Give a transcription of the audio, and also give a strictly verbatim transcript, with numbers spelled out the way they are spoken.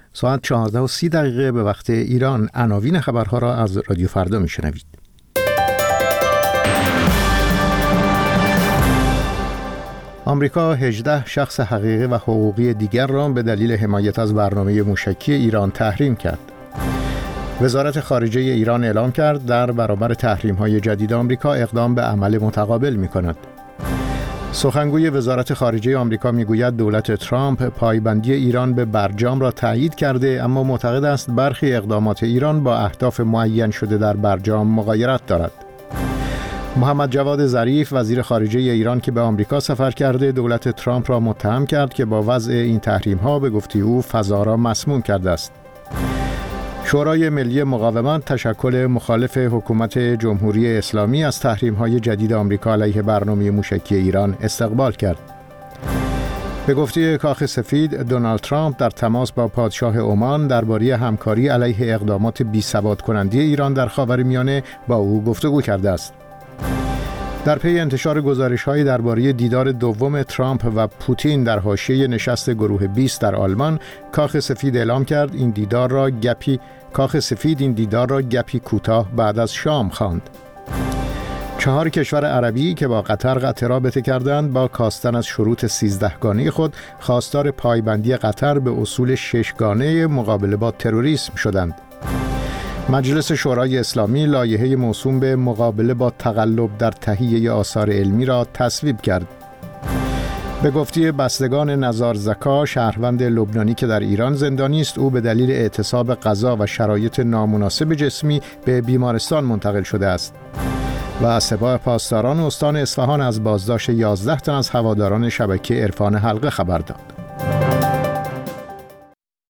ساعت چهارده و سی دقیقه به وقت ایران. عناوین خبرها را از رادیو فردا میشنوید. آمریکا هجده شخص حقیقی و حقوقی دیگر را به دلیل حمایت از برنامه موشکی ایران تحریم کرد. وزارت خارجه ایران اعلام کرد در برابر تحریم‌های جدید آمریکا اقدام به عمل متقابل می‌کند. سخنگوی وزارت خارجه آمریکا میگوید دولت ترامپ پایبندی ایران به برجام را تایید کرده، اما معتقد است برخی اقدامات ایران با اهداف معین شده در برجام مغایرت دارد. محمد جواد ظریف وزیر خارجه ایران که به آمریکا سفر کرده، دولت ترامپ را متهم کرد که با وضع این تحریم‌ها به گفته او فضا را مسموم کرده است. شورای ملی مقاومت تشکل مخالف حکومت جمهوری اسلامی از تحریم‌های جدید آمریکا علیه برنامه موشکی ایران استقبال کرد. به گفته کاخ سفید، دونالد ترامپ در تماس با پادشاه عمان درباره همکاری علیه اقدامات بی‌ثبات کننده ایران در خاورمیانه با او گفتگو کرده است. در پی انتشار گزارش‌هایی درباره دیدار دوم ترامپ و پوتین در حاشیه نشست گروه بیست در آلمان، کاخ سفید اعلام کرد این دیدار را گپی کاخ سفید این دیدار را گپی کوتاه بعد از شام خواند. چهار کشور عربی که با قطر قطع رابطه کردند، با کاستن از شروط سیزدهگانه خود خواستار پایبندی قطر به اصول ششگانه مقابله با تروریسم شدند. مجلس شورای اسلامی لایحه موسوم به مقابله با تقلب در تهیه آثار علمی را تصویب کرد. به گفته بستگان نزار زکا، شهروند لبنانی که در ایران زندانی است، او به دلیل اعتصاب غذا و شرایط نامناسب جسمی به بیمارستان منتقل شده است. و سپاه پاسداران استان اصفهان از بازداشت یازده تن از هواداران شبکه عرفان حلقه خبر داد.